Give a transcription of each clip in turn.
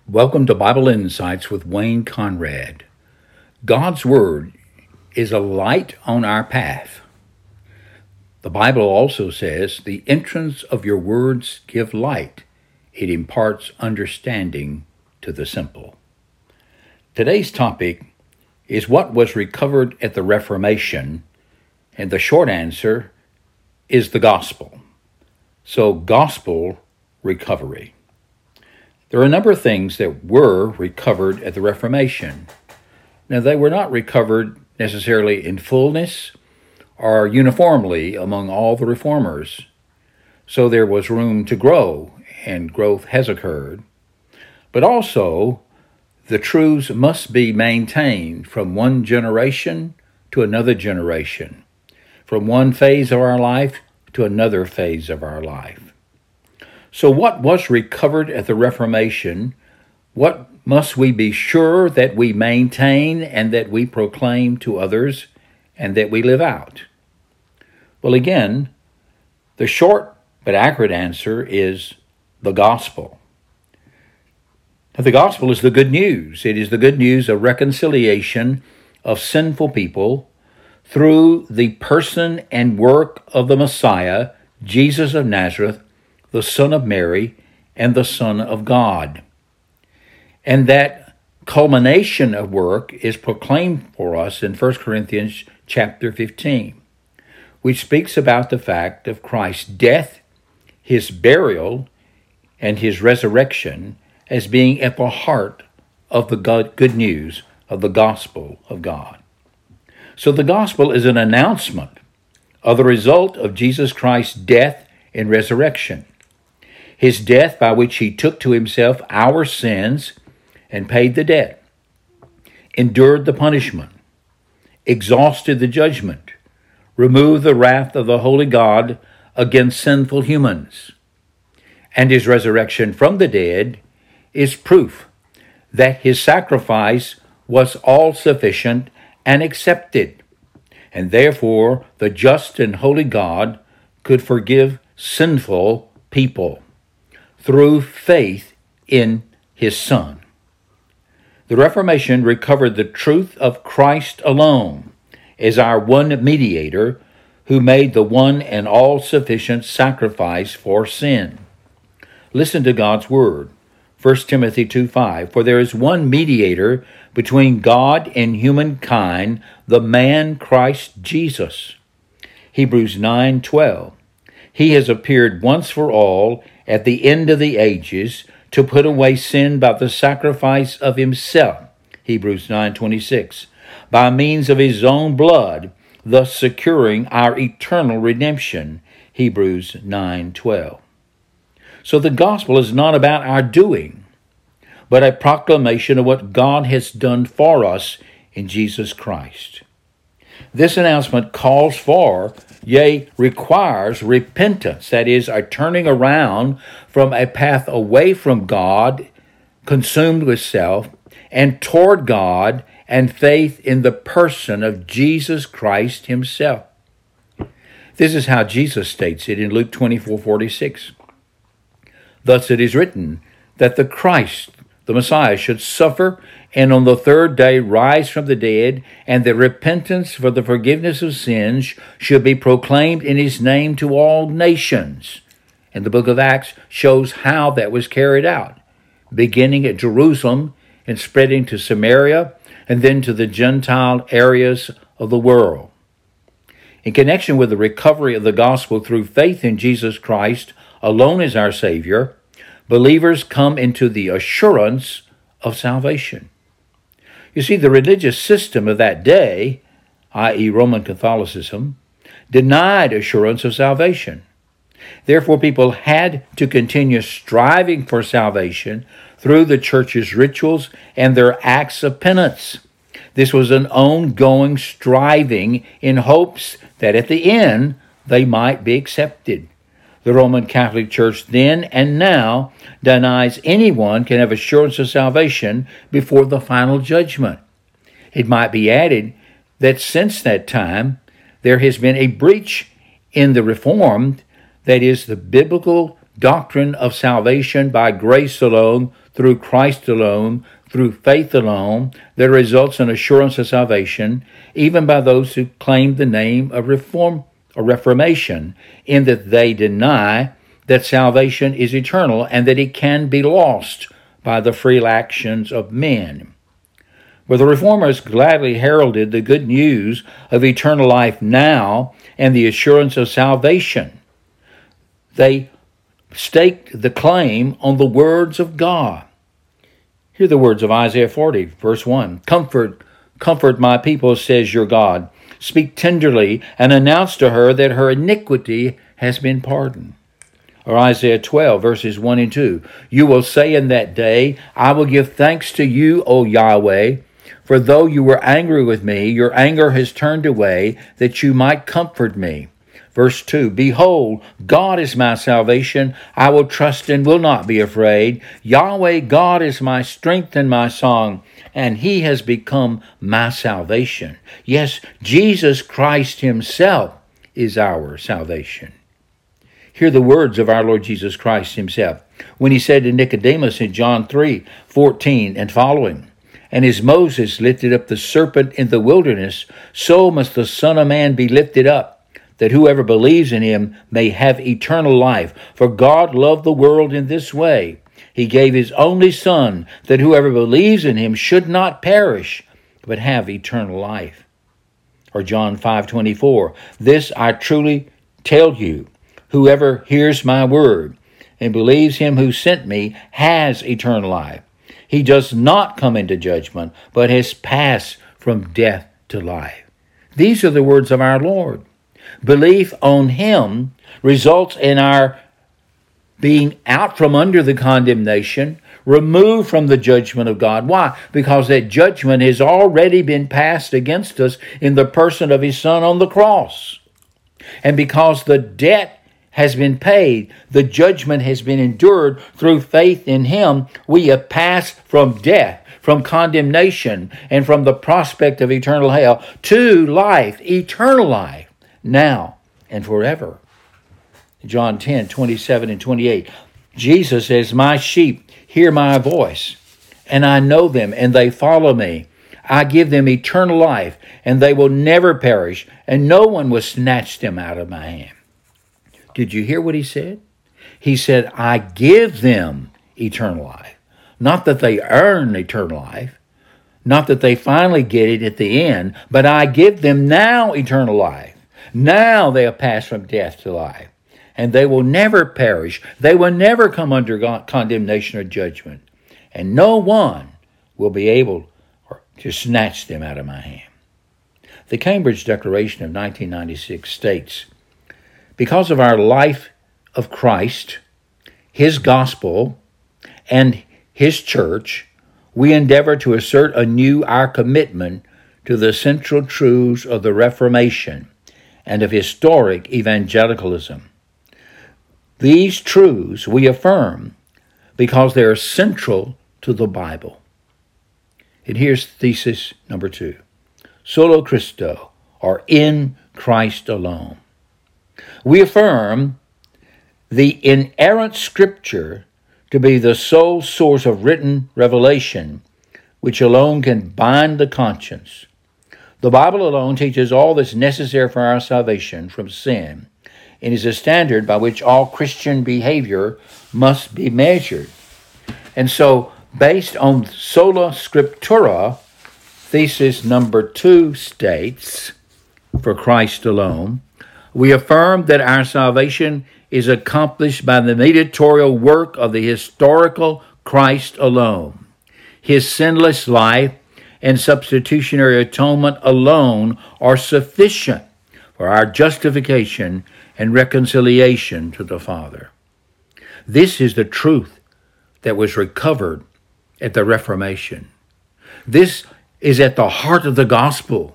Welcome to Bible Insights with Wayne Conrad. God's Word is a light on our path. The Bible also says, "The entrance of your words give light. It imparts understanding to the simple." Today's topic is what was recovered at the Reformation, and the short answer is the gospel. So, gospel recovery. There are a number of things that were recovered at the Reformation. Now, they were not recovered necessarily in fullness or uniformly among all the reformers. So there was room to grow, and growth has occurred. But also, the truths must be maintained from one generation to another generation, from one phase of our life to another phase of our life. So what was recovered at the Reformation? What must we be sure that we maintain and that we proclaim to others and that we live out? Well, again, the short but accurate answer is the gospel. Now, the gospel is the good news. It is the good news of reconciliation of sinful people through the person and work of the Messiah, Jesus of Nazareth, the Son of Mary, and the Son of God. And that culmination of work is proclaimed for us in 1 Corinthians chapter 15, which speaks about the fact of Christ's death, his burial, and his resurrection as being at the heart of the good news of the gospel of God. So the gospel is an announcement of the result of Jesus Christ's death and resurrection. His death by which he took to himself our sins and paid the debt, endured the punishment, exhausted the judgment, removed the wrath of the holy God against sinful humans. And his resurrection from the dead is proof that his sacrifice was all sufficient and accepted, and therefore the just and holy God could forgive sinful people through faith in his Son. The Reformation recovered the truth of Christ alone as our one mediator who made the one and all-sufficient sacrifice for sin. Listen to God's word, 1 Timothy 2:5, "For there is one mediator between God and humankind, the man Christ Jesus." Hebrews 9:12, "He has appeared once for all at the end of the ages to put away sin by the sacrifice of himself." Hebrews 9:26, "by means of his own blood, thus securing our eternal redemption." Hebrews 9:12. So the gospel is not about our doing, but a proclamation of what God has done for us in Jesus Christ. This announcement calls for, yea, requires repentance, that is, a turning around from a path away from God, consumed with self, and toward God, and faith in the person of Jesus Christ himself. This is how Jesus states it in Luke 24:46. "Thus it is written that the Christ, the Messiah, should suffer and on the third day rise from the dead, and that repentance for the forgiveness of sins should be proclaimed in his name to all nations." And the book of Acts shows how that was carried out, beginning at Jerusalem and spreading to Samaria and then to the Gentile areas of the world. In connection with the recovery of the gospel through faith in Jesus Christ alone as our Savior, believers come into the assurance of salvation. You see, the religious system of that day, i.e. Roman Catholicism, denied assurance of salvation. Therefore, people had to continue striving for salvation through the church's rituals and their acts of penance. This was an ongoing striving in hopes that at the end they might be accepted. The Roman Catholic Church then and now denies anyone can have assurance of salvation before the final judgment. It might be added that since that time, there has been a breach in the Reformed, that is, the biblical doctrine of salvation by grace alone, through Christ alone, through faith alone, that results in assurance of salvation, even by those who claim the name of reform or reformation, in that they deny that salvation is eternal and that it can be lost by the free actions of men. But the Reformers gladly heralded the good news of eternal life now and the assurance of salvation. They staked the claim on the words of God. Hear the words of Isaiah 40, verse 1. Comfort my people, says your God. Speak tenderly and announce to her that her iniquity has been pardoned. Or Isaiah 12, verses 1 and 2. You will say in that day, I will give thanks to you, O Yahweh, for though you were angry with me, your anger has turned away, that you might comfort me. Verse 2, Behold, God is my salvation. I will trust and will not be afraid. Yahweh, God is my strength and my song, and he has become my salvation. Yes, Jesus Christ himself is our salvation. Hear the words of our Lord Jesus Christ himself when he said to Nicodemus in John 3:14 and following, And as Moses lifted up the serpent in the wilderness, so must the Son of Man be lifted up, that whoever believes in him may have eternal life. For God loved the world in this way. He gave his only Son, that whoever believes in him should not perish, but have eternal life. Or John 5:24, This I truly tell you, whoever hears my word and believes him who sent me has eternal life. He does not come into judgment, but has passed from death to life. These are the words of our Lord. Belief on him results in our being out from under the condemnation, removed from the judgment of God. Why? Because that judgment has already been passed against us in the person of his Son on the cross. And because the debt has been paid, the judgment has been endured through faith in him, we have passed from death, from condemnation, and from the prospect of eternal hell to life, eternal life, now and forever. John 10:27 and 28. Jesus says, My sheep hear my voice, and I know them, and they follow me. I give them eternal life, and they will never perish, and no one will snatch them out of my hand. Did you hear what he said? He said, I give them eternal life. Not that they earn eternal life, not that they finally get it at the end, but I give them now eternal life. Now they have passed from death to life, and they will never perish. They will never come under condemnation or judgment, and no one will be able to snatch them out of my hand. The Cambridge Declaration of 1996 states, Because of our life of Christ, his gospel, and his church, we endeavor to assert anew our commitment to the central truths of the Reformation and of historic evangelicalism. These truths we affirm because they are central to the Bible. And here's thesis number 2. Solo Christo, or in Christ alone. We affirm the inerrant Scripture to be the sole source of written revelation, which alone can bind the conscience. The Bible alone teaches all that's necessary for our salvation from sin, and is a standard by which all Christian behavior must be measured. And so, based on sola scriptura, thesis number 2 states, for Christ alone, we affirm that our salvation is accomplished by the mediatorial work of the historical Christ alone. His sinless life and substitutionary atonement alone are sufficient for our justification and reconciliation to the Father. This is the truth that was recovered at the Reformation. This is at the heart of the gospel.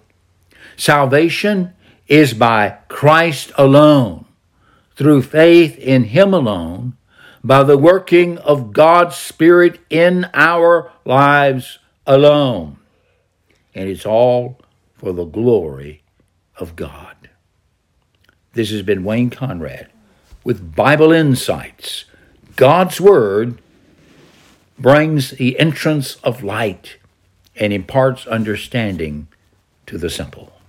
Salvation is by Christ alone, through faith in him alone, by the working of God's Spirit in our lives alone. And it's all for the glory of God. This has been Wayne Conrad with Bible Insights God's Word brings the entrance of light and imparts understanding to the simple.